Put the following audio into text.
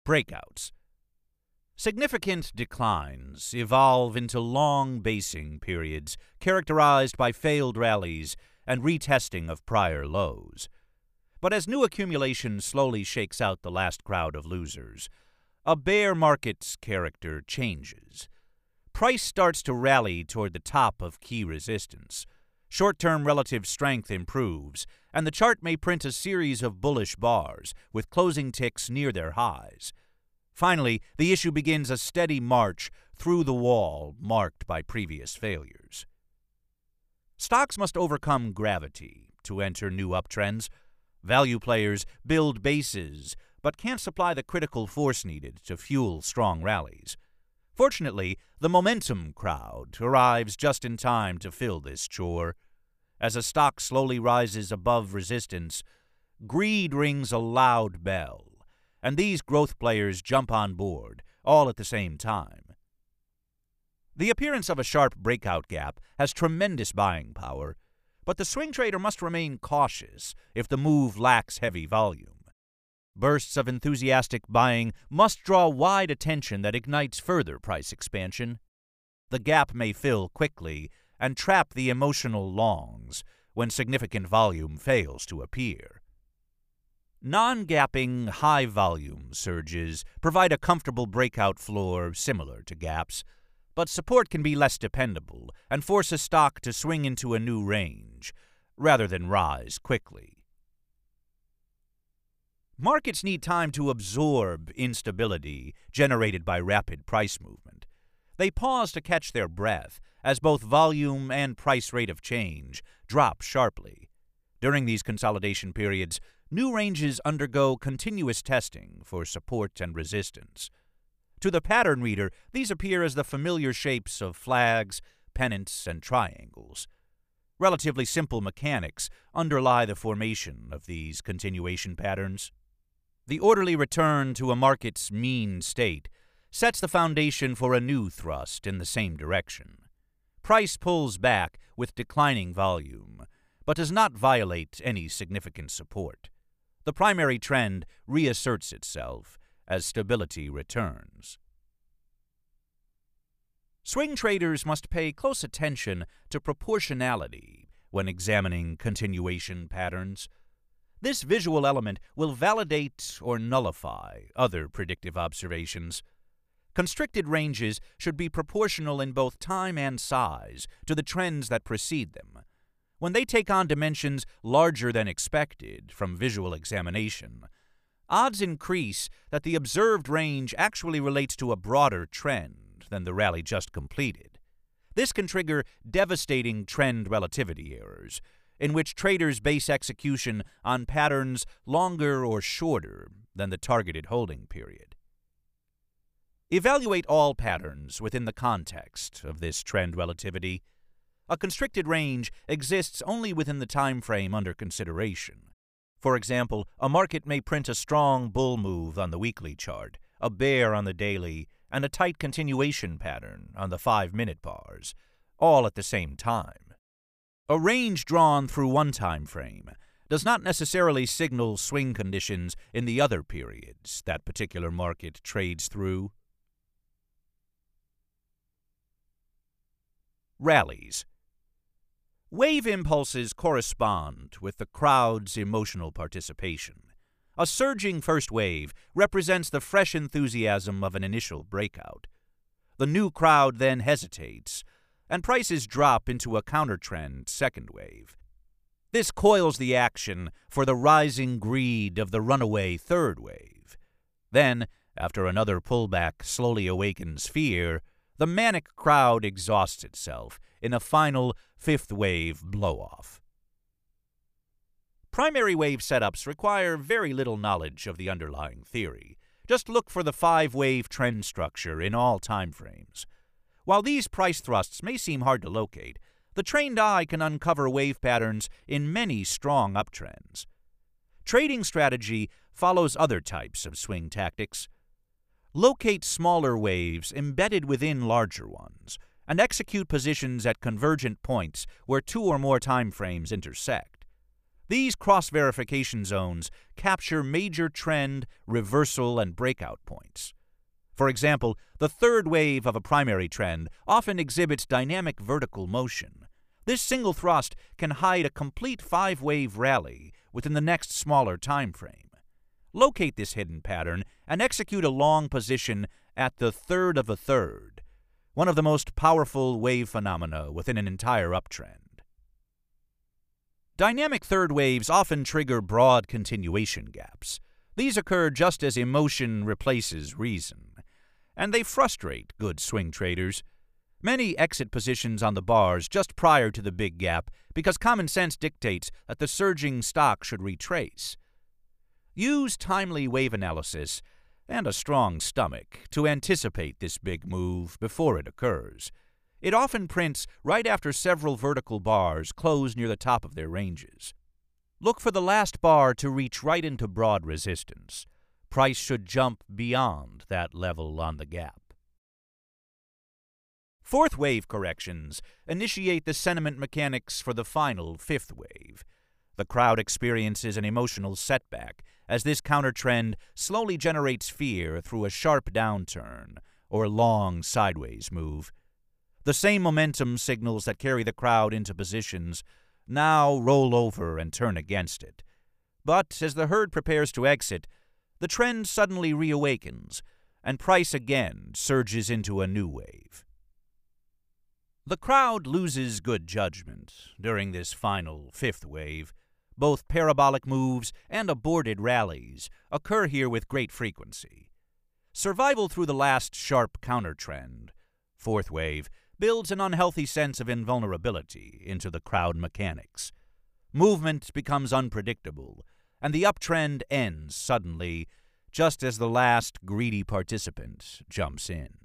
Breakouts. Significant declines evolve into long basing periods characterized by failed rallies and retesting of prior lows. But as new accumulation slowly shakes out the last crowd of losers, a bear market's character changes. Price starts to rally toward the top of key resistance. Short-term relative strength improves, and the chart may print a series of bullish bars with closing ticks near their highs. Finally, the issue begins a steady march through the wall marked by previous failures. Stocks must overcome gravity to enter new uptrends. Value players build bases, but can't supply the critical force needed to fuel strong rallies. Fortunately, the momentum crowd arrives just in time to fill this chore. As a stock slowly rises above resistance, greed rings a loud bell, and these growth players jump on board, all at the same time. The appearance of a sharp breakout gap has tremendous buying power, but the swing trader must remain cautious if the move lacks heavy volume. Bursts of enthusiastic buying must draw wide attention that ignites further price expansion. The gap may fill quickly and trap the emotional longs when significant volume fails to appear. Non-gapping, high-volume surges provide a comfortable breakout floor similar to gaps, but support can be less dependable and force a stock to swing into a new range, rather than rise quickly. Markets need time to absorb instability generated by rapid price movement. They pause to catch their breath as both volume and price rate of change drop sharply. During these consolidation periods, new ranges undergo continuous testing for support and resistance. To the pattern reader, these appear as the familiar shapes of flags, pennants, and triangles. Relatively simple mechanics underlie the formation of these continuation patterns. The orderly return to a market's mean state sets the foundation for a new thrust in the same direction. Price pulls back with declining volume, but does not violate any significant support. The primary trend reasserts itself as stability returns. Swing traders must pay close attention to proportionality when examining continuation patterns. This visual element will validate or nullify other predictive observations. Constricted ranges should be proportional in both time and size to the trends that precede them. When they take on dimensions larger than expected from visual examination, odds increase that the observed range actually relates to a broader trend than the rally just completed. This can trigger devastating trend relativity errors, in which traders base execution on patterns longer or shorter than the targeted holding period. Evaluate all patterns within the context of this trend relativity. A constricted range exists only within the time frame under consideration. For example, a market may print a strong bull move on the weekly chart, a bear on the daily, and a tight continuation pattern on the 5-minute bars, all at the same time. A range drawn through one time frame does not necessarily signal swing conditions in the other periods that particular market trades through. Rallies. Wave impulses correspond with the crowd's emotional participation. A surging first wave represents the fresh enthusiasm of an initial breakout. The new crowd then hesitates, and prices drop into a counter-trend second wave. This coils the action for the rising greed of the runaway third wave. Then, after another pullback slowly awakens fear, the manic crowd exhausts itself in a final fifth wave blow-off. Primary wave setups require very little knowledge of the underlying theory. Just look for the 5-wave trend structure in all time frames. While these price thrusts may seem hard to locate, the trained eye can uncover wave patterns in many strong uptrends. Trading strategy follows other types of swing tactics. Locate smaller waves embedded within larger ones, and execute positions at convergent points where 2 or more time frames intersect. These cross-verification zones capture major trend, reversal, and breakout points. For example, the third wave of a primary trend often exhibits dynamic vertical motion. This single thrust can hide a complete 5-wave rally within the next smaller time frame. Locate this hidden pattern and execute a long position at the third of a third, one of the most powerful wave phenomena within an entire uptrend. Dynamic third waves often trigger broad continuation gaps. These occur just as emotion replaces reason, and they frustrate good swing traders. Many exit positions on the bars just prior to the big gap because common sense dictates that the surging stock should retrace. Use timely wave analysis and a strong stomach to anticipate this big move before it occurs. It often prints right after several vertical bars close near the top of their ranges. Look for the last bar to reach right into broad resistance. Price should jump beyond that level on the gap. Fourth wave corrections initiate the sentiment mechanics for the final fifth wave. The crowd experiences an emotional setback as this countertrend slowly generates fear through a sharp downturn or long sideways move. The same momentum signals that carry the crowd into positions now roll over and turn against it. But as the herd prepares to exit, the trend suddenly reawakens, and price again surges into a new wave. The crowd loses good judgment during this final fifth wave. Both parabolic moves and aborted rallies occur here with great frequency. Survival through the last sharp countertrend, fourth wave, builds an unhealthy sense of invulnerability into the crowd mechanics. Movement becomes unpredictable, and the uptrend ends suddenly, just as the last greedy participant jumps in.